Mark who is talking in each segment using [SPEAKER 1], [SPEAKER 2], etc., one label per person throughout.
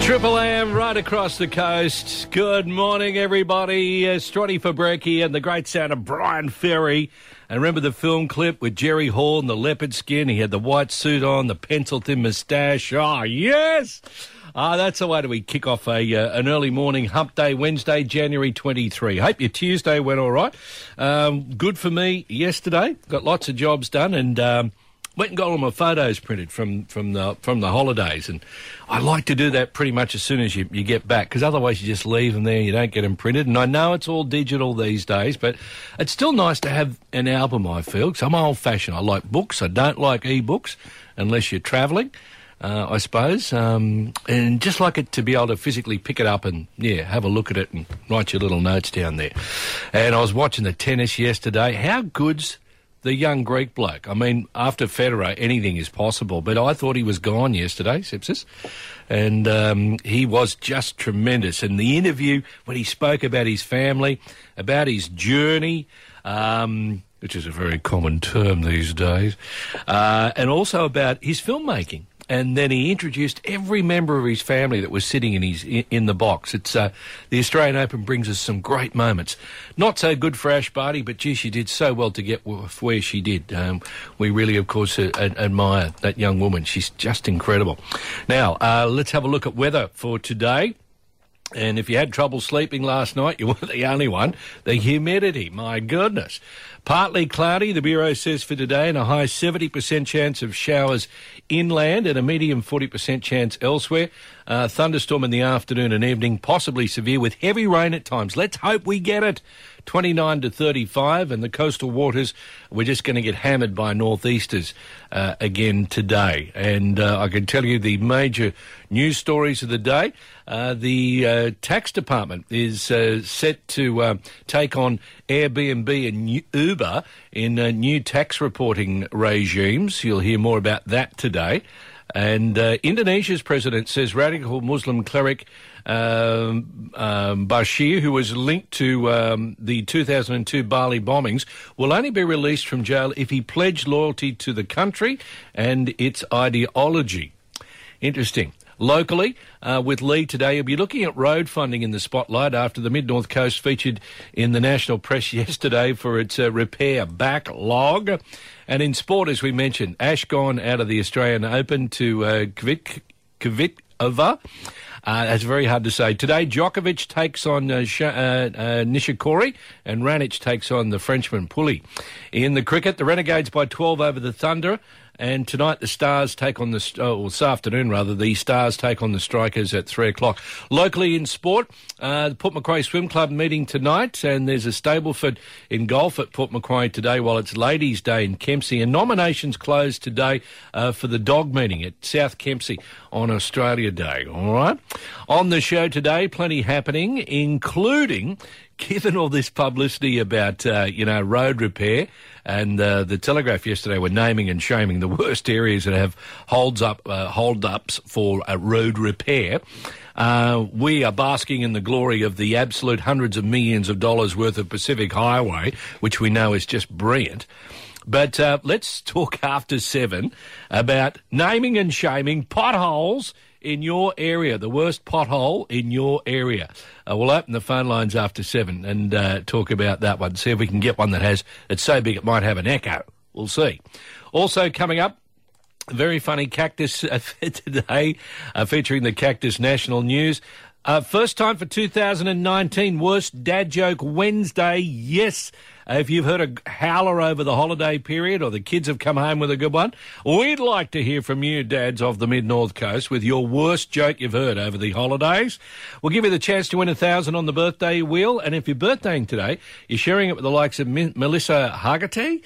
[SPEAKER 1] Triple M right across the coast. Good morning, everybody. Strotty Fabrecki and the great sound of Brian Ferry. And remember the film clip with Jerry Hall in the leopard skin? He had the white suit on, the pencil-thin moustache. Oh, yes! That's the way that we kick off an early morning hump day, Wednesday, January 23. Hope your Tuesday went all right. Good for me yesterday. Got lots of jobs done and... went and got all my photos printed from the holidays, and I like to do that pretty much as soon as you get back, because otherwise you just leave them there, you don't get them printed. And I know it's all digital these days, but it's still nice to have an album, I feel, because I'm old-fashioned. I like books. I don't like e-books unless you're travelling, I suppose, and just like it to be able to physically pick it up and, have a look at it and write your little notes down there. And I was watching the tennis yesterday. How good's the young Greek bloke? I mean, after Federer, anything is possible. But I thought he was gone yesterday, Sipsis. And he was just tremendous. And the interview, when he spoke about his family, about his journey, which is a very common term these days, and also about his filmmaking. And then he introduced every member of his family that was sitting in the box. It's the Australian Open brings us some great moments. Not so good for Ash Barty, but gee, she did so well to get where she did. We really, of course, admire that young woman. She's just incredible. Now, let's have a look at weather for today. And if you had trouble sleeping last night, you weren't the only one. The humidity, my goodness. Partly cloudy, the Bureau says for today, and a high 70% chance of showers inland and a medium 40% chance elsewhere. Thunderstorm in the afternoon and evening, possibly severe with heavy rain at times. Let's hope we get it. 29 to 35, and the coastal waters, we're just going to get hammered by northeasters again today. And I can tell you the major news stories of the day. The tax department is set to take on Airbnb and Uber in new tax reporting regimes. You'll hear more about that today. And Indonesia's president says radical Muslim cleric Bashir, who was linked to the 2002 Bali bombings, will only be released from jail if he pledged loyalty to the country and its ideology. Interesting. Locally, with Lee today, you'll be looking at road funding in the spotlight after the Mid-North Coast featured in the national press yesterday for its repair backlog. And in sport, as we mentioned, Ash gone out of the Australian Open to Kvitova. That's very hard to say. Today, Djokovic takes on Nishikori and Raonic takes on the Frenchman Pulli. In the cricket, the Renegades by 12 over the Thunder. And tonight the Stars take on this afternoon rather, the Stars take on the Strikers at 3 o'clock. Locally in sport, the Port Macquarie Swim Club meeting tonight, and there's a Stableford in golf at Port Macquarie today while it's Ladies' Day in Kempsey. And nominations closed today for the dog meeting at South Kempsey on Australia Day. All right. On the show today, plenty happening, including, given all this publicity about, road repair, and the Telegraph yesterday were naming and shaming the worst areas that have hold-ups for road repair. We are basking in the glory of the absolute hundreds of millions of dollars worth of Pacific Highway, which we know is just brilliant. But let's talk after 7 about naming and shaming potholes in your area, the worst pothole in your area. We'll open the phone lines after 7 and talk about that one, see if we can get one it's so big it might have an echo. We'll see. Also coming up, very funny cactus today, featuring the Cactus National News. First time for 2019, Worst Dad Joke Wednesday. Yes, if you've heard a howler over the holiday period or the kids have come home with a good one, we'd like to hear from you, dads of the Mid-North Coast, with your worst joke you've heard over the holidays. We'll give you the chance to win $1,000 on the birthday wheel, and if you're birthdaying today, you're sharing it with the likes of Melissa Haggerty,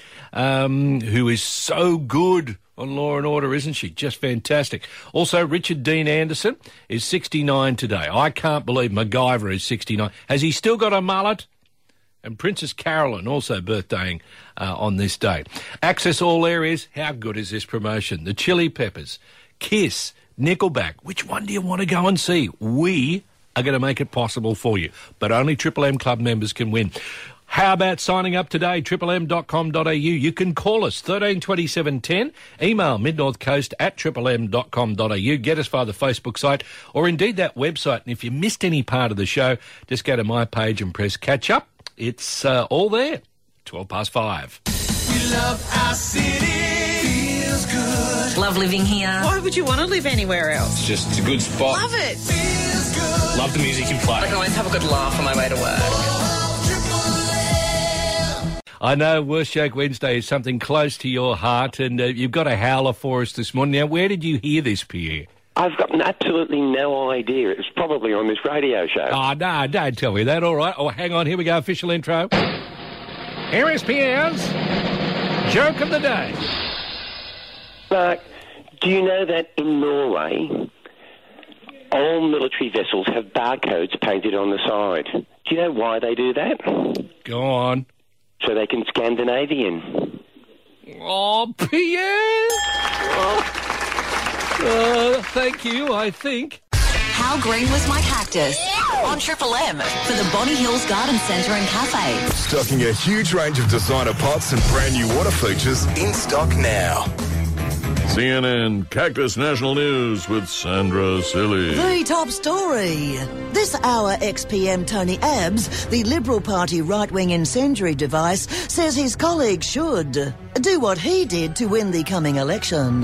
[SPEAKER 1] who is so good on Law and Order, isn't she? Just fantastic. Also, Richard Dean Anderson is 69 today. I can't believe MacGyver is 69. Has he still got a mullet? And Princess Carolyn also birthdaying on this day. Access all areas. How good is this promotion? The Chili Peppers, Kiss, Nickelback. Which one do you want to go and see? We are going to make it possible for you, but only Triple M Club members can win. How about signing up today, triplem.com.au? You can call us, 13 27 10, email midnorthcoast@triplem.com.au, get us via the Facebook site, or indeed that website. And if you missed any part of the show, just go to my page and press catch up. It's all there, 5:12.
[SPEAKER 2] We love our city, feels good.
[SPEAKER 3] Love living here.
[SPEAKER 4] Why would you want to live anywhere else?
[SPEAKER 5] It's a good spot.
[SPEAKER 4] Love it.
[SPEAKER 2] Feels good.
[SPEAKER 5] Love the music you play.
[SPEAKER 4] I can always have a good laugh on my way to work.
[SPEAKER 1] I know Worshake Wednesday is something close to your heart, and you've got a howler for us this morning. Now, where did you hear this, Pierre?
[SPEAKER 6] I've got absolutely no idea. It was probably on this radio show.
[SPEAKER 1] Oh, no, don't tell me that. All right. Oh, hang on. Here we go. Official intro. Here is Pierre's Joke of the Day.
[SPEAKER 6] Mark, do you know that in Norway, all military vessels have barcodes painted on the side? Do you know why they do that?
[SPEAKER 1] Go on.
[SPEAKER 6] So they can Scandinavian.
[SPEAKER 1] Oh, Pierre. Thank you, I think.
[SPEAKER 3] How green was my cactus? On Triple M for the Bonnie Hills Garden Centre and Cafe.
[SPEAKER 7] Stocking a huge range of designer pots and brand new water features in stock now.
[SPEAKER 8] CNN Cactus National News with Sandra Silly.
[SPEAKER 9] The top story. This hour, ex-PM Tony Abbs, the Liberal Party right-wing incendiary device, says his colleagues should do what he did to win the coming election.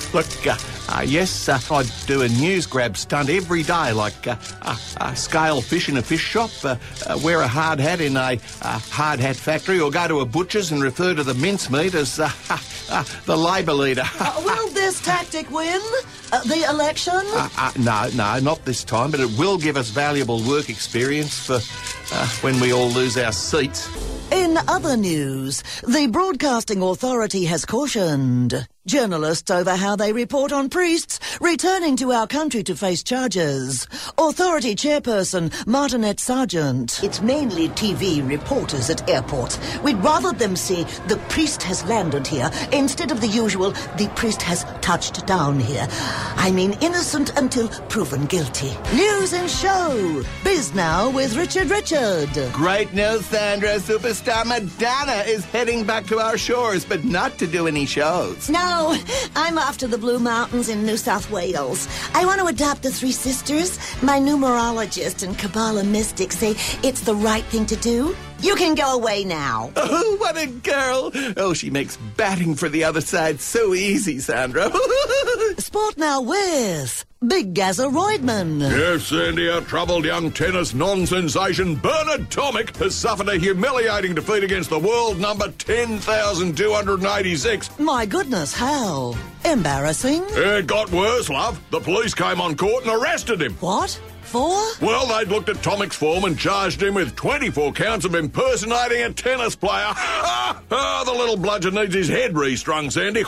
[SPEAKER 10] Yes, I do a news grab stunt every day, like scale fish in a fish shop, wear a hard hat in a hard hat factory, or go to a butcher's and refer to the mincemeat as the Labor leader.
[SPEAKER 9] Will this tactic win the election?
[SPEAKER 10] No, not this time, but it will give us valuable work experience for when we all lose our seats.
[SPEAKER 9] In other news, the Broadcasting Authority has cautioned journalists over how they report on priests returning to our country to face charges. Authority chairperson Martinette Sargent. It's mainly TV reporters at airports. We'd rather them say the priest has landed here instead of the usual the priest has touched down here. I mean innocent until proven guilty. News and show. Biz Now with Richard.
[SPEAKER 10] Great news, Sandra. Superstar Madonna is heading back to our shores, but not to do any shows.
[SPEAKER 9] No, I'm off to the Blue Mountains in New South Wales. I want to adopt the Three Sisters. My numerologist and Kabbalah mystic say it's the right thing to do. You can go away now.
[SPEAKER 10] Oh, what a girl. Oh, she makes batting for the other side so easy, Sandra.
[SPEAKER 9] Sport now with Big Gazza Roidman.
[SPEAKER 8] Yes, Sandy, our troubled young tennis non-sensation Bernard Tomic has suffered a humiliating defeat against the world number 10,286.
[SPEAKER 9] My goodness, how embarrassing.
[SPEAKER 8] It got worse, love. The police came on court and arrested him.
[SPEAKER 9] What? For?
[SPEAKER 8] Well, they'd looked at Tomic's form and charged him with 24 counts of impersonating a tennis player. The little bludgeon needs his head restrung, Sandy.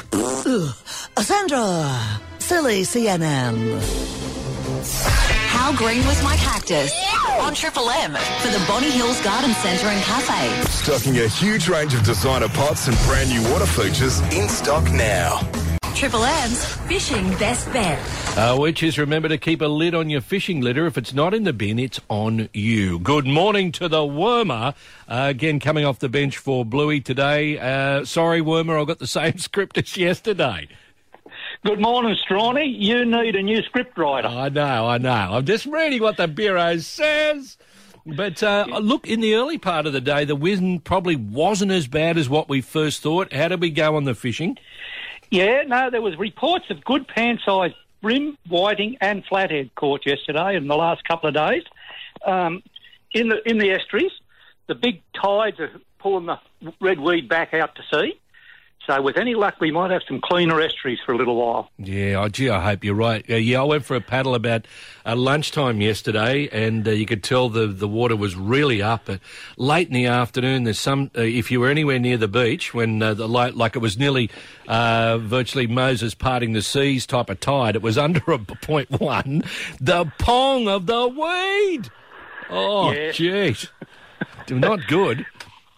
[SPEAKER 9] Sandra, silly CNN.
[SPEAKER 3] How green was my cactus? On Triple M for the Bonnie Hills Garden Centre and Cafe.
[SPEAKER 7] Stocking a huge range of designer pots and brand new water features in stock now.
[SPEAKER 3] Triple M's Fishing Best Bet.
[SPEAKER 1] Which is, remember to keep a lid on your fishing litter. If it's not in the bin, it's on you. Good morning to the Wormer. Again, coming off the bench for Bluey today. Sorry, Wormer, I've got the same script as yesterday.
[SPEAKER 11] Good morning, Strawny. You need a new script writer.
[SPEAKER 1] I know. I'm just reading what the Bureau says. But look, in the early part of the day, the wind probably wasn't as bad as what we first thought. How did we go on the fishing?
[SPEAKER 11] Yeah, no, there was reports of good pan-sized bream, whiting and flathead caught yesterday and the last couple of days. In the estuaries, the big tides are pulling the red weed back out to sea. So with any luck, we might have some cleaner estuaries for a little while.
[SPEAKER 1] Yeah, I hope you're right. I went for a paddle about lunchtime yesterday, and you could tell the water was really up. Late in the afternoon, there's some. If you were anywhere near the beach, when the light, like it was nearly virtually Moses parting the seas type of tide, it was under a 0.1. The pong of the weed. Oh, jeez, not good.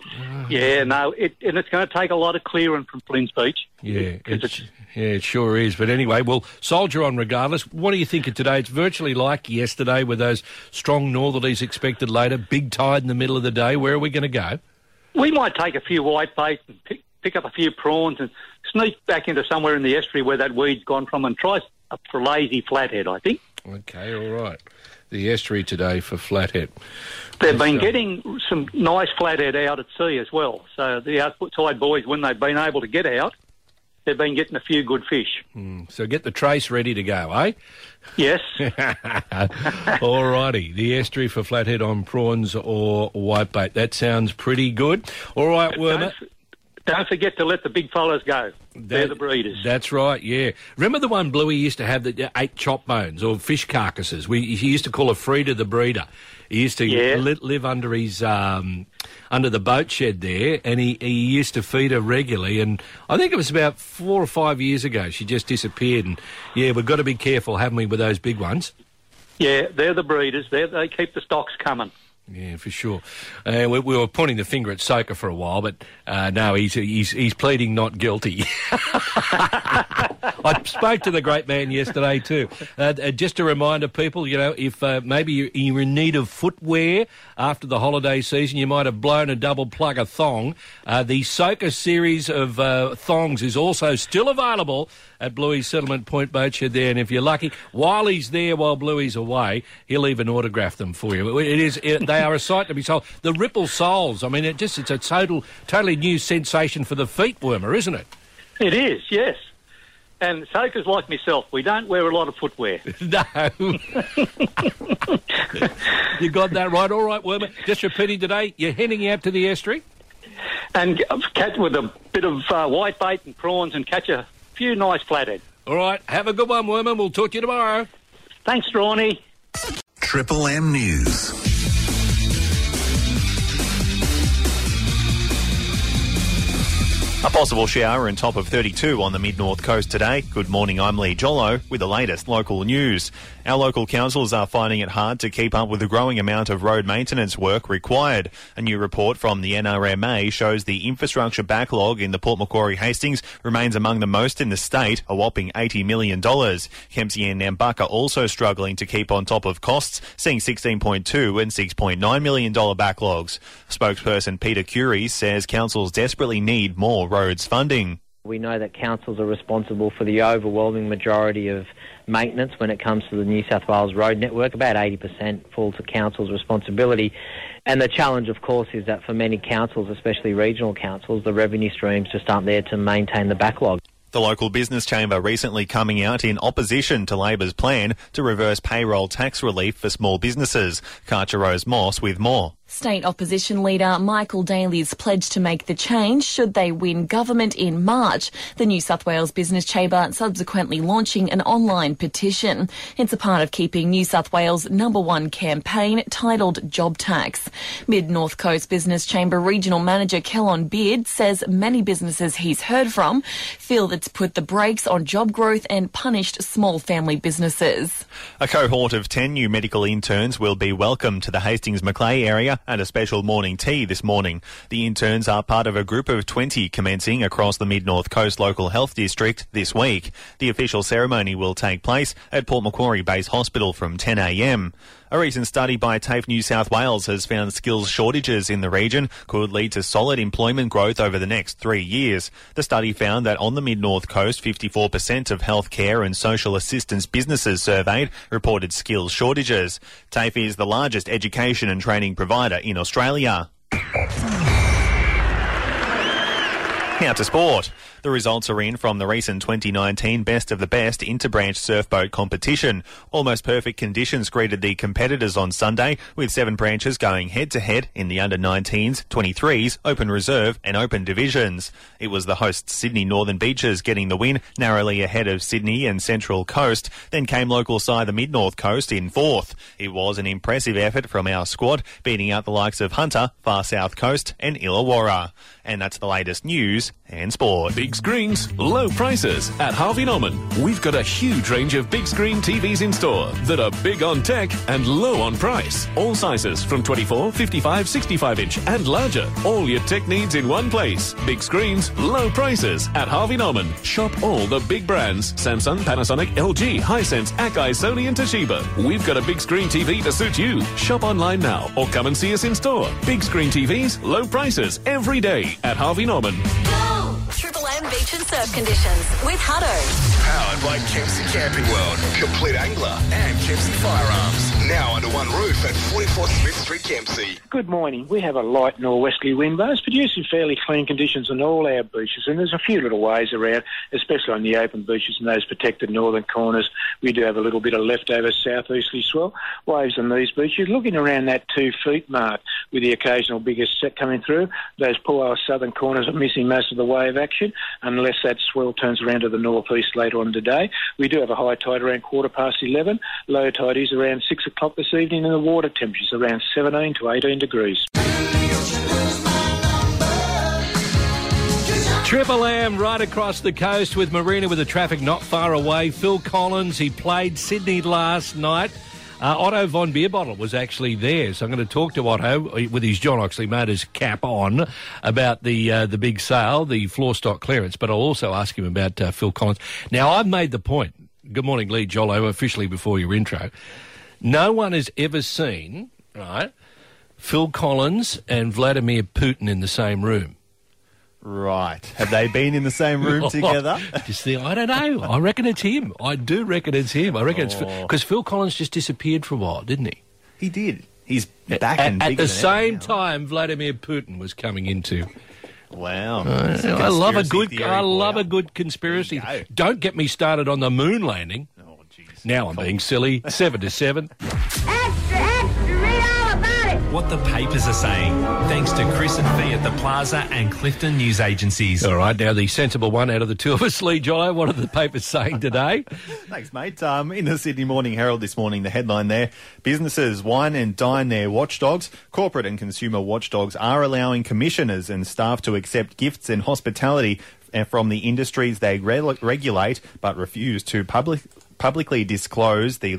[SPEAKER 11] Yeah, no, it's going to take a lot of clearing from Flynn's Beach.
[SPEAKER 1] Yeah, it sure is. But anyway, we'll soldier on regardless. What do you think of today? It's virtually like yesterday with those strong northerlies expected later, big tide in the middle of the day. Where are we going to go?
[SPEAKER 11] We might take a few whitebait and pick up a few prawns and sneak back into somewhere in the estuary where that weed's gone from and try up for lazy flathead, I think.
[SPEAKER 1] Okay, all right. The estuary today for flathead.
[SPEAKER 11] They've been getting some nice flathead out at sea as well. So the outside boys, when they've been able to get out, they've been getting a few good fish.
[SPEAKER 1] So get the trace ready to go, eh?
[SPEAKER 11] Yes.
[SPEAKER 1] All righty. The estuary for flathead on prawns or whitebait. That sounds pretty good. All right, Wormer.
[SPEAKER 11] Don't forget to let the big fellas go. They're the breeders.
[SPEAKER 1] That's right, yeah. Remember the one Bluey used to have that ate chop bones or fish carcasses? He used to call a Frida the breeder. He used to live under his under the boat shed there, and he used to feed her regularly. And I think it was about 4 or 5 years ago she just disappeared. And yeah, we've got to be careful, haven't we, with those big ones?
[SPEAKER 11] Yeah, they're the breeders. They keep the stocks coming.
[SPEAKER 1] Yeah, for sure. We were pointing the finger at Soka for a while, but no, he's pleading not guilty. I spoke to the great man yesterday too. Just a reminder, people, if maybe you're in need of footwear after the holiday season, you might have blown a double plug of thong. The Soka series of thongs is also still available at Bluey's Settlement Point Boat Shed there, and if you're lucky, while he's there, while Bluey's away, he'll even autograph them for you. They are a sight to be sold. The Ripple soles, I mean, it's a totally new sensation for the feet, Wormer, isn't it?
[SPEAKER 11] It is, yes. And Soka's like myself, we don't wear a lot of footwear.
[SPEAKER 1] No. You got that right. All right, Wormer, just repeating today, you're heading out to the estuary?
[SPEAKER 11] And catch with a bit of whitebait and prawns and catch a few nice flathead.
[SPEAKER 1] All right, have a good one, Wormer. We'll talk to you tomorrow.
[SPEAKER 11] Thanks, Strawny.
[SPEAKER 7] Triple M News.
[SPEAKER 5] A possible shower and top of 32 on the mid-north coast today. Good morning, I'm Lee Jollo with the latest local news. Our local councils are finding it hard to keep up with the growing amount of road maintenance work required. A new report from the NRMA shows the infrastructure backlog in the Port Macquarie Hastings remains among the most in the state, a whopping $80 million. Kempsey and Nambucca also struggling to keep on top of costs, seeing $16.2 and $6.9 million backlogs. Spokesperson Peter Curie says councils desperately need more roads funding.
[SPEAKER 12] We know that councils are responsible for the overwhelming majority of maintenance when it comes to the New South Wales road network. About 80% fall to councils' responsibility. And the challenge, of course, is that for many councils, especially regional councils, the revenue streams just aren't there to maintain the backlog.
[SPEAKER 5] The local business chamber recently coming out in opposition to Labor's plan to reverse payroll tax relief for small businesses. Karcher Rose Moss with more.
[SPEAKER 13] State opposition leader Michael Daly's pledged to make the change should they win government in March. The New South Wales Business Chamber subsequently launching an online petition. It's a part of keeping New South Wales' #1 campaign titled Job Tax. Mid-North Coast Business Chamber Regional Manager Kellon Beard says many businesses he's heard from feel it's put the brakes on job growth and punished small family businesses.
[SPEAKER 5] A cohort of 10 new medical interns will be welcomed to the Hastings-Macleay area and a special morning tea this morning. The interns are part of a group of 20 commencing across the Mid-North Coast Local Health District this week. The official ceremony will take place at Port Macquarie Base Hospital from 10 a.m. A recent study by TAFE New South Wales has found skills shortages in the region could lead to solid employment growth over the next 3 years. The study found that on the Mid-North Coast, 54% of healthcare and social assistance businesses surveyed reported skills shortages. TAFE is the largest education and training provider in Australia. Now to sport. The results are in from the recent 2019 Best of the Best Interbranch Surfboat competition. Almost perfect conditions greeted the competitors on Sunday, with 7 branches going head-to-head in the under-19s, 23s, Open Reserve and Open divisions. It was the hosts Sydney Northern Beaches getting the win, narrowly ahead of Sydney and Central Coast. Then came local side the Mid-North Coast in 4th. It was an impressive effort from our squad, beating out the likes of Hunter, Far South Coast and Illawarra. And that's the latest news and sport.
[SPEAKER 7] Big
[SPEAKER 14] Big screens, low prices. At Harvey Norman, we've got a huge range of big screen TVs in store that are big on tech and low on price. All sizes from 24, 55, 65 inch and larger. All your tech needs in one place. Big screens, low prices. At Harvey Norman, shop all the big brands. Samsung, Panasonic, LG, Hisense, Akai, Sony and Toshiba. We've got a big screen TV to suit you. Shop online now or come and see us in store. Big screen TVs, low prices every day at Harvey Norman.
[SPEAKER 3] Triple M Beach and Surf Conditions with Hutto.
[SPEAKER 7] Powered by Kempsey Camping World, Complete Angler and Kempsey Firearms. Now under one roof at 44 Smith Street, Kempsey.
[SPEAKER 11] Good morning. We have a light northwesterly wind, but it's producing fairly clean conditions on all our beaches, and there's a few little waves around, especially on the open beaches and those protected northern corners. We do have a little bit of leftover southeasterly swell. Waves on these beaches looking around that 2 feet mark with the occasional bigger set coming through. Those poor southern corners are missing most of the wave action unless that swell turns around to the northeast later on today. We do have a high tide around 11:15. Low tide is around 6 o'clock this evening, and the water temperature's around 17 to 18 degrees.
[SPEAKER 1] Triple M right across the coast with Marina with the traffic not far away. Phil Collins, he played Sydney last night. Otto von Beerbottle was actually there, so I'm going to talk to Otto with his John Oxley Motors cap on about the big sale, the floor stock clearance, but I'll also ask him about Phil Collins. Now, I've made the point, good morning, Lee Jollo, officially before your intro, no one has ever seen, right, Phil Collins and Vladimir Putin in the same room.
[SPEAKER 5] Right. Have they been in the same room together?
[SPEAKER 1] I don't know. I reckon it's him. I do reckon it's him. I reckon it's because Phil Collins just disappeared for a while, didn't he?
[SPEAKER 5] He did. He's back and bigger
[SPEAKER 1] at the same time Vladimir Putin was coming into.
[SPEAKER 5] Wow.
[SPEAKER 1] I love a good conspiracy. Don't get me started on the moon landing.
[SPEAKER 5] Oh, jeez.
[SPEAKER 1] Now I'm being silly. 7 to 7.
[SPEAKER 15] What the papers are saying, thanks to Chris and Fee at the Plaza and Clifton News Agencies.
[SPEAKER 1] All right, now the sensible one out of the two of us, Lee Jolly, what are the papers saying today?
[SPEAKER 5] Thanks, mate. In the Sydney Morning Herald this morning, the headline there, businesses wine and dine their watchdogs. Corporate and consumer watchdogs are allowing commissioners and staff to accept gifts and hospitality from the industries they regulate, but refuse to publicly disclose the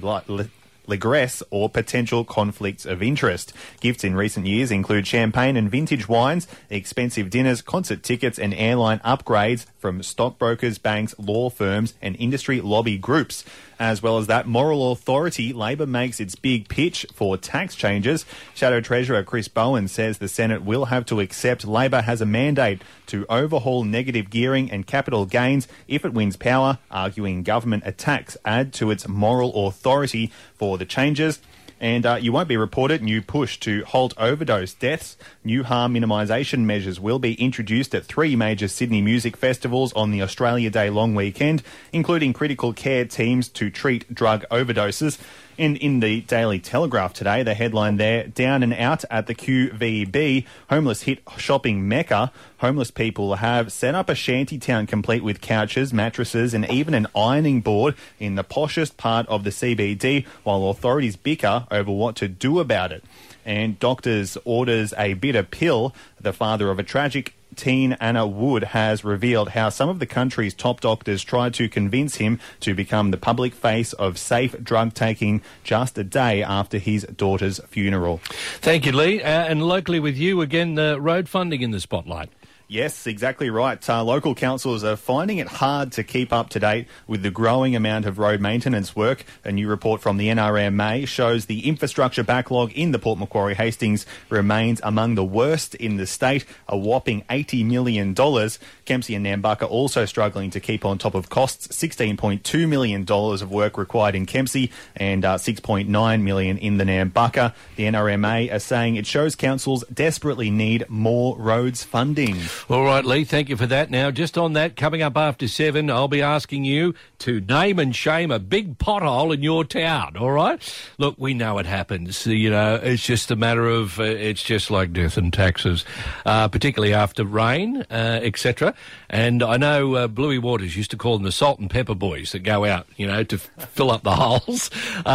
[SPEAKER 5] regress or potential conflicts of interest. Gifts in recent years include champagne and vintage wines, expensive dinners, concert tickets and airline upgrades from stockbrokers, banks, law firms and industry lobby groups. As well as that, Moral Authority, Labor makes its big pitch for tax changes. Shadow Treasurer Chris Bowen says the Senate will have to accept Labor has a mandate to overhaul negative gearing and capital gains if it wins power, arguing government attacks add to its moral authority for the changes. And you won't be reported. New push to halt overdose deaths. New harm minimisation measures will be introduced at 3 major Sydney music festivals on the Australia Day long weekend, including critical care teams to treat drug overdoses. And in the Daily Telegraph today, the headline there, down and out at the QVB, homeless hit shopping mecca. Homeless people have set up a shanty town complete with couches, mattresses and even an ironing board in the poshest part of the CBD, while authorities bicker over what to do about it. And doctors orders a bitter pill. The father of a tragic teen, Anna Wood, has revealed how some of the country's top doctors tried to convince him to become the public face of safe drug taking just a day after his daughter's funeral.
[SPEAKER 1] Thank you, Lee. And locally with you, again, road funding in the spotlight.
[SPEAKER 5] Yes, exactly right. Local councils are finding it hard to keep up to date with the growing amount of road maintenance work. A new report from the NRMA shows the infrastructure backlog in the Port Macquarie Hastings remains among the worst in the state, a whopping $80 million. Kempsey and Nambucca also struggling to keep on top of costs, $16.2 million of work required in Kempsey and $6.9 million in the Nambucca. The NRMA are saying it shows councils desperately need more roads funding.
[SPEAKER 1] All right, Lee, thank you for that. Now, just on that, coming up after 7, I'll be asking you to name and shame a big pothole in your town, all right? Look, we know it happens. You know, it's just a matter of, it's just like death and taxes, particularly after rain, etc. And I know Bluey Waters used to call them the salt and pepper boys that go out, you know, to fill up the holes.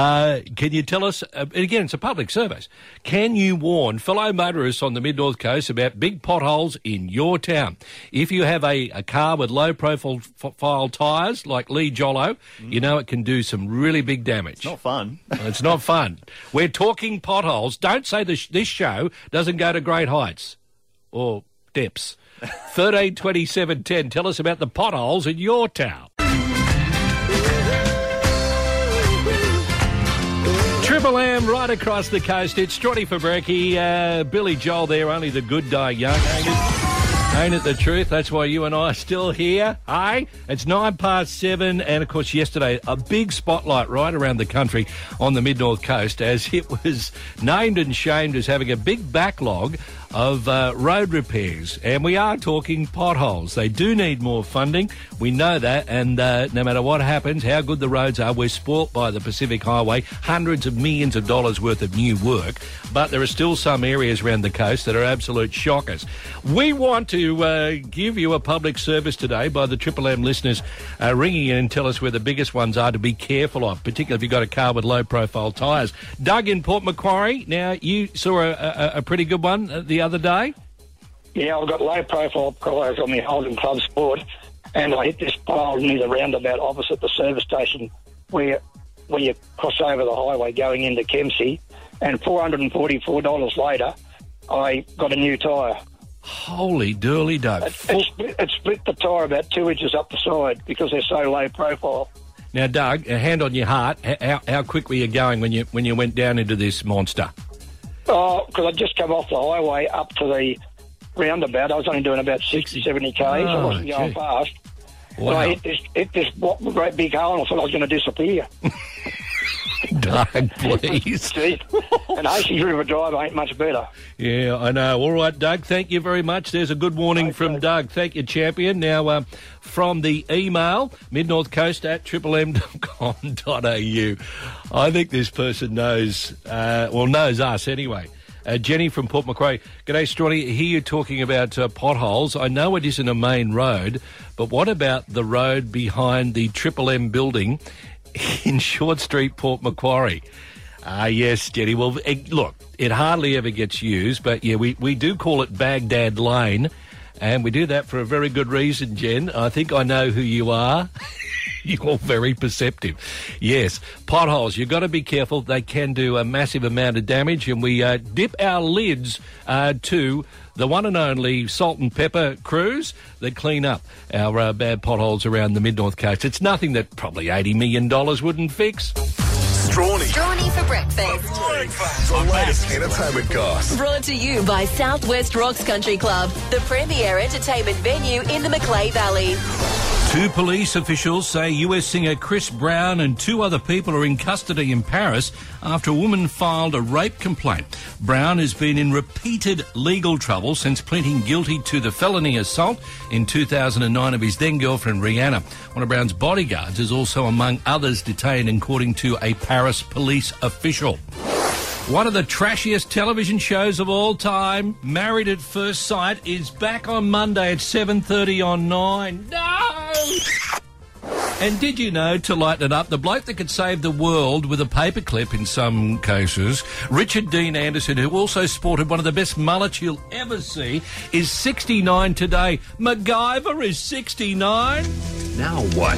[SPEAKER 1] Can you tell us, again, it's a public service, can you warn fellow motorists on the Mid-North Coast about big potholes in your your town. If you have a car with low-profile tyres, like Lee Jollo, you know it can do some really big damage.
[SPEAKER 5] It's not fun.
[SPEAKER 1] It's not fun. We're talking potholes. Don't say this show doesn't go to great heights or depths. 13 27 10. Tell us about the potholes in your town. Triple M right across the coast. It's Strotty for Brekkie. Billy Joel there, only the good die young. Ain't it the truth? That's why you and I are still here, eh? It's 7:09, and of course yesterday a big spotlight right around the country on the Mid-North Coast as it was named and shamed as having a big backlog of road repairs. And we are talking potholes. They do need more funding. We know that, and no matter what happens, how good the roads are, we're spoilt by the Pacific Highway, hundreds of millions of dollars worth of new work. But there are still some areas around the coast that are absolute shockers. We want to give you a public service today by the Triple M listeners ringing in and tell us where the biggest ones are to be careful of, particularly if you've got a car with low-profile tyres. Doug in Port Macquarie, now you saw a pretty good one the other day.
[SPEAKER 16] Yeah, I've got low-profile tyres on my Holden Club Sport, and I hit this pile near the roundabout opposite the service station where you cross over the highway going into Kempsey, and $444 later, I got a new tyre.
[SPEAKER 1] Holy dooly, Doug.
[SPEAKER 16] It split the tyre about 2 inches up the side because they're so low profile.
[SPEAKER 1] Now, Doug, a hand on your heart, how quick were you going when you went down into this monster?
[SPEAKER 16] Oh, because I'd just come off the highway up to the roundabout. I was only doing about 60, 70 Ks. I wasn't going fast.
[SPEAKER 1] Wow.
[SPEAKER 16] And I hit this great big hole, and I thought I was going to disappear.
[SPEAKER 1] Doug, please.
[SPEAKER 16] And Hastings River Drive ain't much better.
[SPEAKER 1] Yeah, I know. All right, Doug, thank you very much. There's a good warning from Doug. Thank you, champion. Now, from the email, midnorthcoast@triplem.com.au. I think this person knows us anyway. Jenny from Port Macquarie. G'day, Stronny. I hear you talking about potholes. I know it isn't a main road, but what about the road behind the Triple M building in Short Street, Port Macquarie? Yes, Jenny. Well, look, it hardly ever gets used, but yeah, we do call it Baghdad Lane, and we do that for a very good reason, Jen. I think I know who you are. You're very perceptive. Yes, potholes, you've got to be careful. They can do a massive amount of damage, and we dip our lids to the one and only Salt and Pepper crews that clean up our bad potholes around the Mid-North Coast. It's nothing that probably $80 million wouldn't fix.
[SPEAKER 3] Strawny for breakfast.
[SPEAKER 7] The latest entertainment costs.
[SPEAKER 3] Brought to you by Southwest Rocks Country Club, the premier entertainment venue in the Macleay Valley.
[SPEAKER 1] 2 police officials say US singer Chris Brown and 2 other people are in custody in Paris after a woman filed a rape complaint. Brown has been in repeated legal trouble since pleading guilty to the felony assault in 2009 of his then-girlfriend Rihanna. One of Brown's bodyguards is also among others detained, according to a Paris police official. One of the trashiest television shows of all time, Married at First Sight, is back on Monday at 7:30 on 9. No! And did you know, to lighten it up, the bloke that could save the world with a paperclip in some cases, Richard Dean Anderson, who also sported one of the best mullets you'll ever see, is 69 today. MacGyver is 69.
[SPEAKER 7] Now what?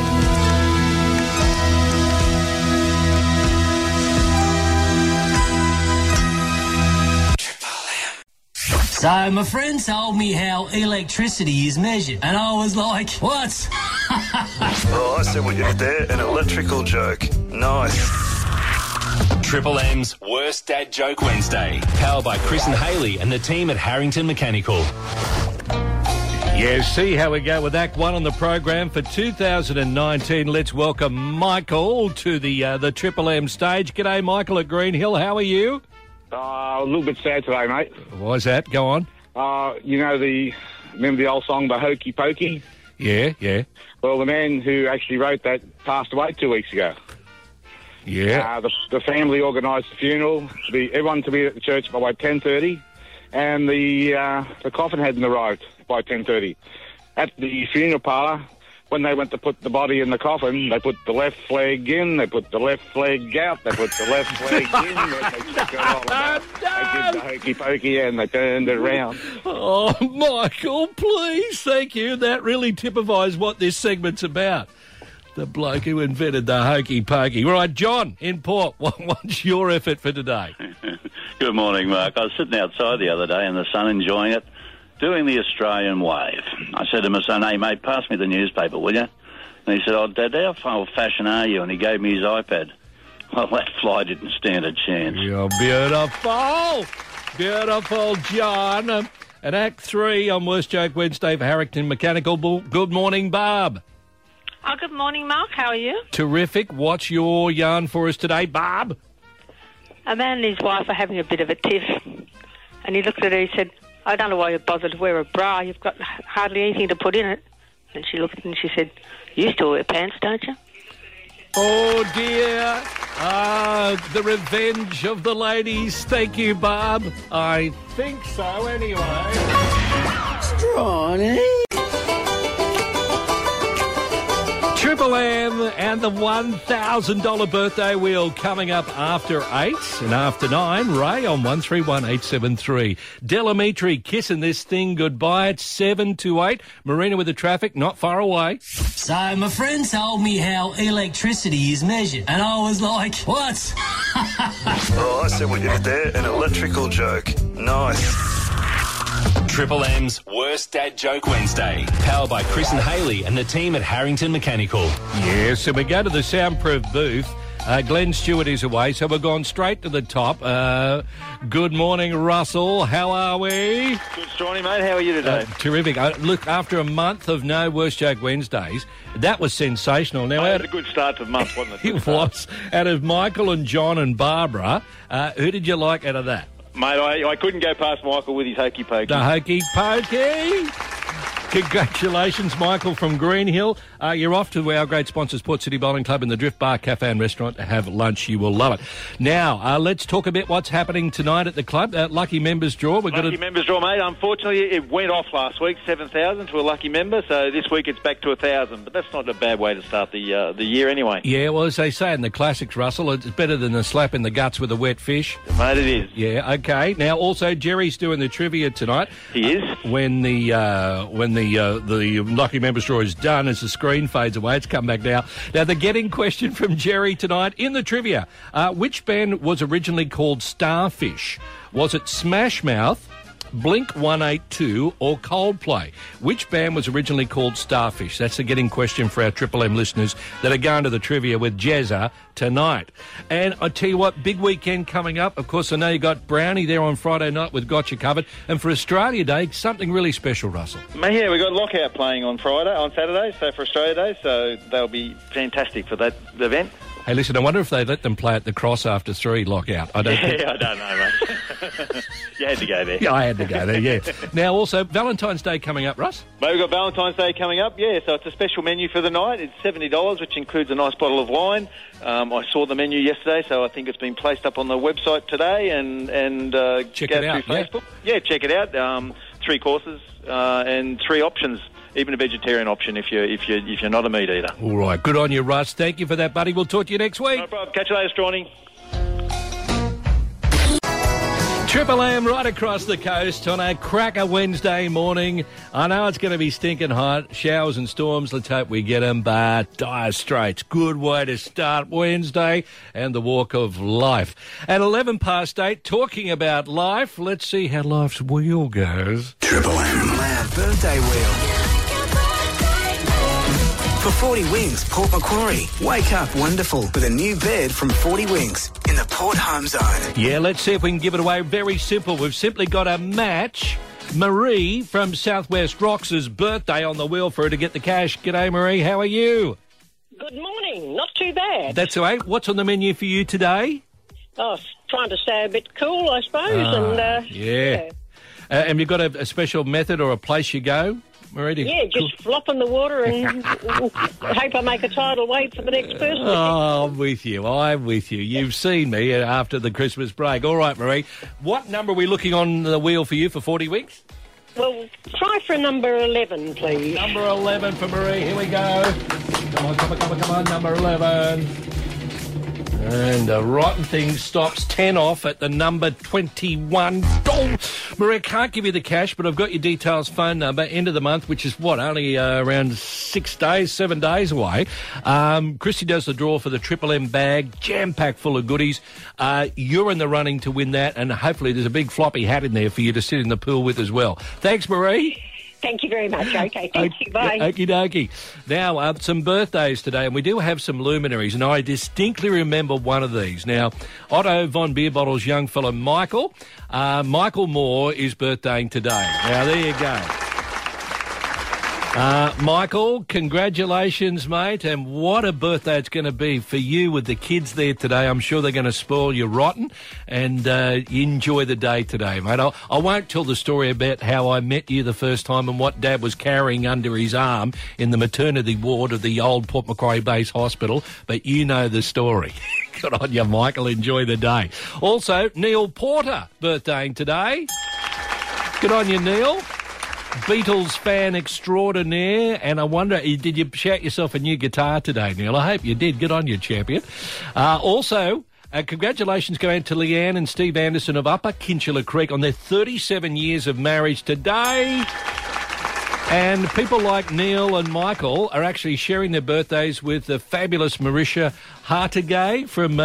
[SPEAKER 17] So my friend told me how electricity is measured, and I was like, what?
[SPEAKER 18] Oh, I see what you did there. An electrical joke. Nice.
[SPEAKER 14] Triple M's Worst Dad Joke Wednesday. Powered by Chris and Haley and the team at Harrington Mechanical.
[SPEAKER 1] Yeah, see how we go with Act 1 on the program for 2019. Let's welcome Michael to the Triple M stage. G'day, Michael at Green Hill. How are you?
[SPEAKER 19] A little bit sad today, mate.
[SPEAKER 1] Why's that? Go on.
[SPEAKER 19] Remember the old song by Hokey Pokey?
[SPEAKER 1] Yeah.
[SPEAKER 19] Well, the man who actually wrote that passed away 2 weeks ago.
[SPEAKER 1] Yeah.
[SPEAKER 19] The family organised the funeral, everyone to be at the church by 10:30, and the coffin hadn't arrived by 10:30. At the funeral parlour, when they went to put the body in the coffin, they put the left leg in, they put the left leg out, they put the left leg in, they took it all out. They did the hokey pokey and they turned it around.
[SPEAKER 1] Oh, Michael, please, thank you. That really typifies what this segment's about. The bloke who invented the hokey pokey. Right, John in Port, what's your effort for today?
[SPEAKER 20] Good morning, Mark. I was sitting outside the other day in the sun enjoying it, doing the Australian wave. I said to my son, "Hey, mate, pass me the newspaper, will you?" And he said, "Oh, Dad, how old-fashioned are you?" And he gave me his iPad. Well, that fly didn't stand a chance.
[SPEAKER 1] You're beautiful. Beautiful, John. At Act 3 on Worst Joke Wednesday for Harrington Mechanical. Good morning, Barb.
[SPEAKER 21] Oh, good morning, Mark. How are you?
[SPEAKER 1] Terrific. What's your yarn for us today, Barb?
[SPEAKER 21] A man and his wife are having a bit of a tiff. And he looked at her and he said, "I don't know why you're bothered to wear a bra. You've got hardly anything to put in it." And she looked and she said, "You still wear pants, don't you?"
[SPEAKER 1] Oh, dear. The revenge of the ladies. Thank you, Barb. I think so, anyway.
[SPEAKER 2] Strawny.
[SPEAKER 1] Triple M and the $1,000 birthday wheel coming up after 8 and after 9. Ray on 131873. Delamitri kissing this thing goodbye at 7 to 8. Marina with the traffic, not far away.
[SPEAKER 17] So my friend told me how electricity is measured, and I was like, what?
[SPEAKER 18] Oh, I see what you did there. An electrical joke. Nice.
[SPEAKER 14] Triple M's Worst Dad Joke Wednesday. Powered by Chris and Hayley and the team at Harrington Mechanical.
[SPEAKER 1] Yes, so we go to the soundproof booth. Glenn Stewart is away, so we're going straight to the top. Good morning, Russell. How are we?
[SPEAKER 22] Good, Strawny, mate. How are you today?
[SPEAKER 1] Terrific. Look, after a month of no Worst Joke Wednesdays, that was sensational. Now,
[SPEAKER 22] it was a good start to the month, wasn't it?
[SPEAKER 1] It was. Out of Michael and John and Barbara, who did you like out of that?
[SPEAKER 22] Mate, I couldn't go past Michael with his hokey pokey.
[SPEAKER 1] The hokey pokey. Congratulations, Michael from Green Hill. You're off to our great sponsors, Port City Bowling Club and the Drift Bar Cafe and Restaurant to have lunch. You will love it. Now, let's talk a bit what's happening tonight at the club. Lucky members draw.
[SPEAKER 22] Members draw, mate. Unfortunately, it went off last week, 7,000 to a lucky member. So this week it's back to 1,000. But that's not a bad way to start the year anyway.
[SPEAKER 1] Yeah, well, as they say in the classics, Russell, it's better than a slap in the guts with a wet fish.
[SPEAKER 22] Mate, it is.
[SPEAKER 1] Yeah, okay. Now, also, Jerry's doing the trivia tonight.
[SPEAKER 22] He is.
[SPEAKER 1] When the lucky members draw is done, as the screen fades away, it's come back now. Now, the getting question from Jerry tonight in the trivia. Which band was originally called Starfish? Was it Smash Mouth, Blink-182 or Coldplay? Which band was originally called Starfish? That's the getting question for our Triple M listeners that are going to the trivia with Jezza tonight. And I tell you what, big weekend coming up. Of course, I know you got Brownie there on Friday night with Gotcha Covered. And for Australia Day, something really special, Russell.
[SPEAKER 22] Yeah, we got Lockout playing on Saturday, so for Australia Day, so they'll be fantastic for that event.
[SPEAKER 1] Hey, listen, I wonder if they let them play at the Cross after 3 lockout. I don't think...
[SPEAKER 22] I don't know, mate. You had to go there.
[SPEAKER 1] Yeah, I had to go there, yeah. Now, also, Valentine's Day coming up, Russ?
[SPEAKER 22] Mate, we've got Valentine's Day coming up, yeah, so it's a special menu for the night. It's $70, which includes a nice bottle of wine. I saw the menu yesterday, so I think it's been placed up on the website today and
[SPEAKER 1] check
[SPEAKER 22] go
[SPEAKER 1] it out,
[SPEAKER 22] through Facebook. Yeah, check it out. 3 courses and 3 options. Even a vegetarian option if you're not a meat eater.
[SPEAKER 1] All right, good on you, Russ. Thank you for that, buddy. We'll talk to you next week.
[SPEAKER 22] No problem. Catch you later, Strawny.
[SPEAKER 1] Triple M right across the coast on a cracker Wednesday morning. I know it's going to be stinking hot, showers and storms. Let's hope we get them, but Dire Straits, good way to start Wednesday and the walk of life. At 11 past 8, talking about life, let's see how life's wheel goes.
[SPEAKER 2] Triple M. Loud birthday wheel. For 40 Wings, Port Macquarie. Wake up wonderful with a new bed from 40 Wings in the Port Home Zone.
[SPEAKER 1] Yeah, let's see if we can give it away. Very simple. We've simply got a match. Marie from Southwest Rocks' birthday on the wheel for her to get the cash. G'day, Marie. How are you?
[SPEAKER 23] Good morning. Not too bad.
[SPEAKER 1] That's all right. What's on the menu for you today?
[SPEAKER 23] Oh, trying to stay a bit cool, I suppose.
[SPEAKER 1] Yeah. And you've got a special method or a place you go? Marie,
[SPEAKER 23] yeah, just flop in the water and hope I make a tidal wave for the next person.
[SPEAKER 1] Oh, I'm with you. You've seen me after the Christmas break. All right, Marie. What number are we looking on the wheel for you for 40 weeks?
[SPEAKER 23] Well, try for number 11, please.
[SPEAKER 1] Number 11 for Marie. Here we go. Come on. Number 11. And the rotten thing stops 10 off at the number 21. Oh, Marie, I can't give you the cash, but I've got your details, phone number, end of the month, which is only around 7 days away. Christy does the draw for the Triple M bag, jam-packed full of goodies. You're in the running to win that, and hopefully there's a big floppy hat in there for you to sit in the pool with as well. Thanks, Marie.
[SPEAKER 23] Thank you very much. Okay, thank you. Bye.
[SPEAKER 1] Okie dokie. Now, some birthdays today, and we do have some luminaries, and I distinctly remember one of these. Now, Otto von Beerbottle's young fellow Michael. Michael Moore is birthdaying today. Now, there you go. Michael, congratulations, mate, and what a birthday it's going to be for you with the kids there today. I'm sure they're going to spoil you rotten, and enjoy the day today, mate. I won't tell the story about how I met you the first time and what Dad was carrying under his arm in the maternity ward of the old Port Macquarie Base Hospital, but you know the story. Good on you, Michael. Enjoy the day. Also, Neil Porter birthdaying today. Good on you, Neil. Beatles fan extraordinaire, and I wonder, did you shout yourself a new guitar today, Neil? I hope you did. Good on you, champion. Also, congratulations going to Leanne and Steve Anderson of Upper Kinchela Creek on their 37 years of marriage today. And people like Neil and Michael are actually sharing their birthdays with the fabulous Marisha Hartegay from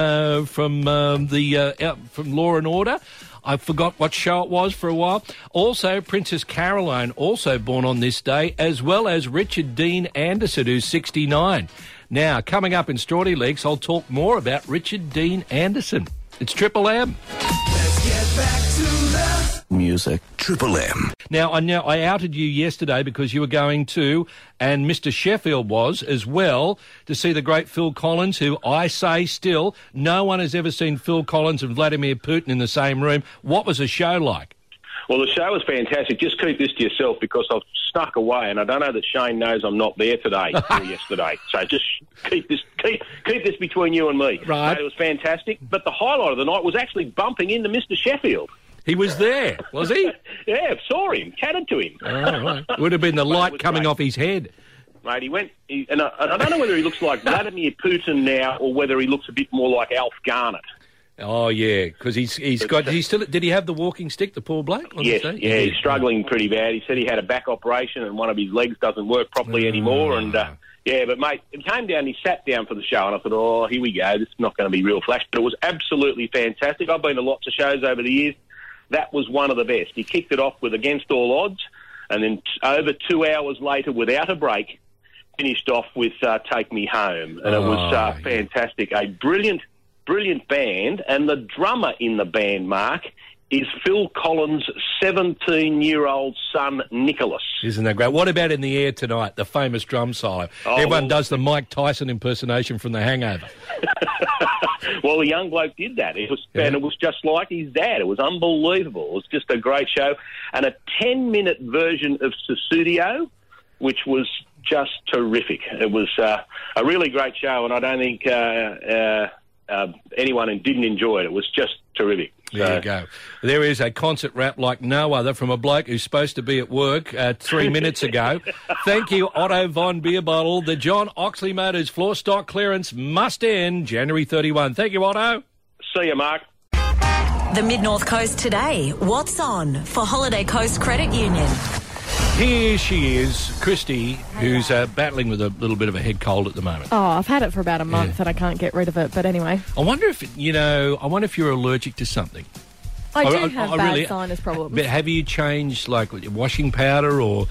[SPEAKER 1] Law and Order. I forgot what show it was for a while. Also, Princess Caroline, also born on this day, as well as Richard Dean Anderson, who's 69. Now, coming up in Strawdy Leaks, I'll talk more about Richard Dean Anderson. It's Triple M.
[SPEAKER 2] Let's get back to the music. Triple M.
[SPEAKER 1] Now, I outed you yesterday because you were going to, and Mr. Sheffield was as well, to see the great Phil Collins, who I say still, no one has ever seen Phil Collins and Vladimir Putin in the same room. What was the show like?
[SPEAKER 4] Well, the show was fantastic. Just keep this to yourself because I've snuck away, and I don't know that Shane knows I'm not there today or yesterday. So just keep this between you and me.
[SPEAKER 1] Right.
[SPEAKER 4] So it was fantastic. But the highlight of the night was actually bumping into Mr. Sheffield.
[SPEAKER 1] He was there, was he?
[SPEAKER 4] Yeah, saw him, chatted to him.
[SPEAKER 1] Oh, right. Would have been the light coming off his head.
[SPEAKER 4] Mate, and I don't know whether he looks like Vladimir Putin now or whether he looks a bit more like Alf Garnett.
[SPEAKER 1] Oh, yeah, because did he have the walking stick, the poor bloke?
[SPEAKER 4] Yes, yeah, he's struggling pretty bad. He said he had a back operation and one of his legs doesn't work properly anymore. And, yeah, but, mate, it came down, he sat down for the show, and I thought, oh, here we go, this is not going to be real flash. But it was absolutely fantastic. I've been to lots of shows over the years. That was one of the best. He kicked it off with Against All Odds, and then over 2 hours later, without a break, finished off with Take Me Home. And it was fantastic. A brilliant band, and the drummer in the band, Mark, is Phil Collins' 17-year-old son, Nicholas.
[SPEAKER 1] Isn't that great? What about In the Air Tonight, the famous drum solo? Everyone does the Mike Tyson impersonation from The Hangover.
[SPEAKER 4] Well, the young bloke did that. And it was just like his dad. It was unbelievable. It was just a great show. And a 10-minute version of Susudio, which was just terrific. It was a really great show, and I don't think anyone who didn't enjoy it. It was just terrific.
[SPEAKER 1] There you go. There is a concert wrap like no other from a bloke who's supposed to be at work 3 minutes ago. Thank you, Otto von Beerbottle. The John Oxley Motors floor stock clearance must end January 31. Thank you, Otto.
[SPEAKER 4] See you, Mark.
[SPEAKER 3] The Mid-North Coast today. What's on for Holiday Coast Credit Union?
[SPEAKER 1] Here she is, Christy, who's battling with a little bit of a head cold at the moment.
[SPEAKER 6] Oh, I've had it for about a month and I can't get rid of it, but anyway.
[SPEAKER 1] I wonder if you're allergic to something.
[SPEAKER 6] I do have bad sinus problems.
[SPEAKER 1] But have you changed, like, washing powder, or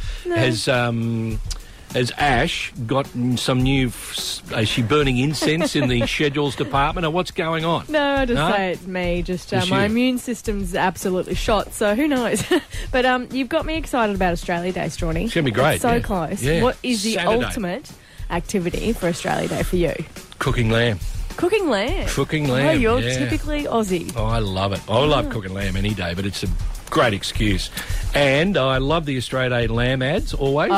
[SPEAKER 1] has Ash got some new... Is she burning incense in the schedules department, or what's going on?
[SPEAKER 6] No, I just say it's me. Just my immune system's absolutely shot, so who knows? But you've got me excited about Australia Day, Strawny.
[SPEAKER 1] It's going to be great.
[SPEAKER 6] It's so close.
[SPEAKER 1] Yeah.
[SPEAKER 6] What is the
[SPEAKER 1] Saturday.
[SPEAKER 6] ultimate activity for Australia Day for you?
[SPEAKER 1] Cooking lamb.
[SPEAKER 6] Cooking lamb?
[SPEAKER 1] Cooking lamb,
[SPEAKER 6] Oh, you're typically Aussie.
[SPEAKER 1] Oh, I love it. I love cooking lamb any day, but it's a great excuse. And I love the Australia Day lamb ads, always.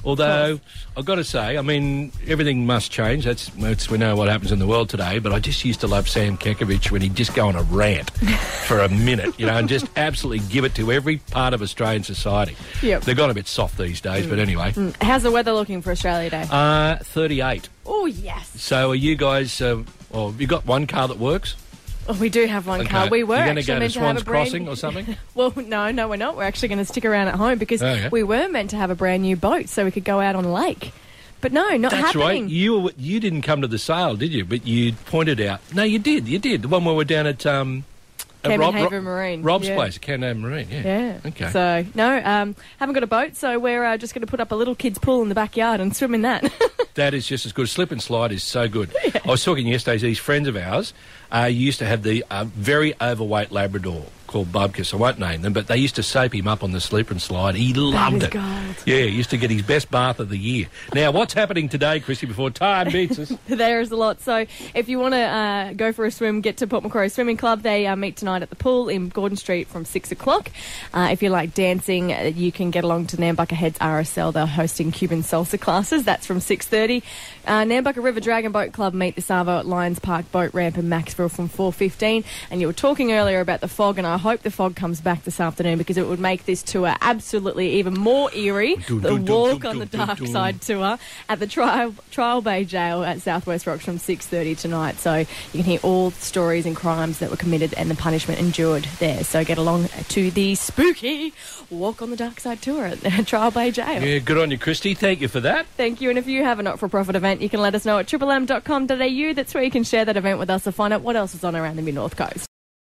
[SPEAKER 1] Although, I've got to say, I mean, everything must change. That's we know what happens in the world today, but I just used to love Sam Kekovich when he'd just go on a rant for a minute, and just absolutely give it to every part of Australian society.
[SPEAKER 6] Yep.
[SPEAKER 1] They've got a bit soft these days, but anyway.
[SPEAKER 6] How's the weather looking for Australia Day?
[SPEAKER 1] 38.
[SPEAKER 6] Oh, yes.
[SPEAKER 1] So are you guys, have you got one car that works?
[SPEAKER 6] Oh, we do have one car. We were
[SPEAKER 1] You're going
[SPEAKER 6] actually
[SPEAKER 1] to go
[SPEAKER 6] meant
[SPEAKER 1] to
[SPEAKER 6] to have
[SPEAKER 1] Swans
[SPEAKER 6] a brand...
[SPEAKER 1] Crossing or something?
[SPEAKER 6] Well, no, we're not. We're actually going to stick around at home because we were meant to have a brand new boat so we could go out on the lake. But no, not
[SPEAKER 1] That's
[SPEAKER 6] happening.
[SPEAKER 1] Right. You didn't come to the sale, did you? But you pointed out... No, you did. The one where we're down at...
[SPEAKER 6] Camden Haven Marine.
[SPEAKER 1] Rob's place, Camden Haven Marine,
[SPEAKER 6] Yeah.
[SPEAKER 1] Okay.
[SPEAKER 6] So, no, haven't got a boat, so we're just going to put up a little kids' pool in the backyard and swim in that.
[SPEAKER 1] That is just as good. Slip and slide is so good. Yeah. I was talking yesterday to these friends of ours used to have the very overweight Labrador called Bubkus. I won't name them, but they used to soap him up on the slip and slide. He loved it.
[SPEAKER 6] Gold.
[SPEAKER 1] Yeah, he used to get his best bath of the year. Now, what's happening today, Chrissy, before time beats us?
[SPEAKER 6] There's a lot. So if you want to go for a swim, get to Port Macquarie Swimming Club. They meet tonight at the pool in Gordon Street from 6 o'clock. If you like dancing, you can get along to Nambucca Heads RSL. They're hosting Cuban salsa classes. That's from 6:30. Nambucca River Dragon Boat Club meet this Arvo at Lions Park Boat Ramp in Maxville from 4:15. And you were talking earlier about the fog, and I hope the fog comes back this afternoon because it would make this tour absolutely even more eerie. The Walk on the Dark Side tour at the Trial Bay Jail at Southwest Rocks from 6:30 tonight. So you can hear all the stories and crimes that were committed and the punishment endured there. So get along to the spooky Walk on the Dark Side tour at Trial Bay Jail.
[SPEAKER 1] Yeah, good on you, Christy. Thank you for that.
[SPEAKER 6] Thank you. And if you have a not-for-profit event, you can let us know at triplem.com.au. That's where you can share that event with us to find out what else is on around the Mid-North Coast.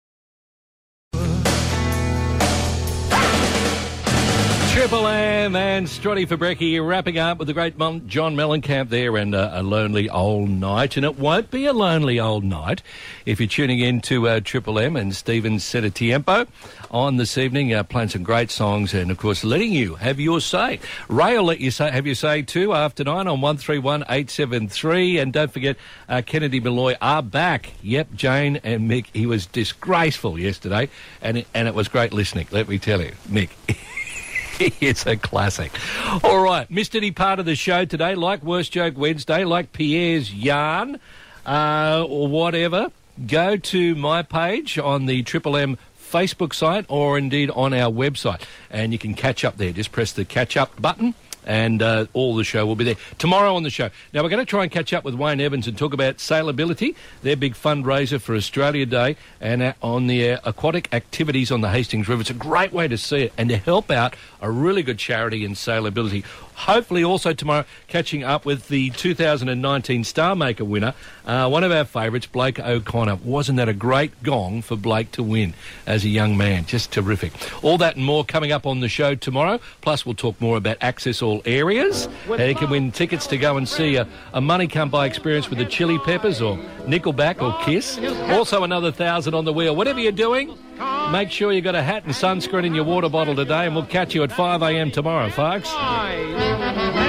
[SPEAKER 1] Triple M and Strotty for Brekkie wrapping up with the great John Mellencamp there and a lonely old night. And it won't be a lonely old night if you're tuning in to Triple M and Stephen Setatiempo on this evening, playing some great songs and, of course, letting you have your say. Ray will let you have your say too after 9 on 131873. And don't forget, Kennedy Malloy are back. Yep, Jane and Mick. He was disgraceful yesterday and it was great listening, let me tell you, Mick. It's a classic. All right, missed any part of the show today, like Worst Joke Wednesday, like Pierre's yarn, or whatever, go to my page on the Triple M Facebook site or indeed on our website, and you can catch up there. Just press the catch up button and all the show will be there. Tomorrow on the show. Now, we're going to try and catch up with Wayne Evans and talk about Sailability, their big fundraiser for Australia Day, and on the aquatic activities on the Hastings River. It's a great way to see it and to help out a really good charity in Sailability. Hopefully also tomorrow catching up with the 2019 Star Maker winner, one of our favourites, Blake O'Connor. Wasn't that a great gong for Blake to win as a young man? Just terrific. All that and more coming up on the show tomorrow. Plus we'll talk more about Access All Areas. You can win tickets to go and see a Money Come By experience with the Chili Peppers or Nickelback or Kiss. Also another 1,000 on the wheel. Whatever you're doing, make sure you got a hat and sunscreen in your water bottle today, and we'll catch you at 5 a.m. tomorrow, folks.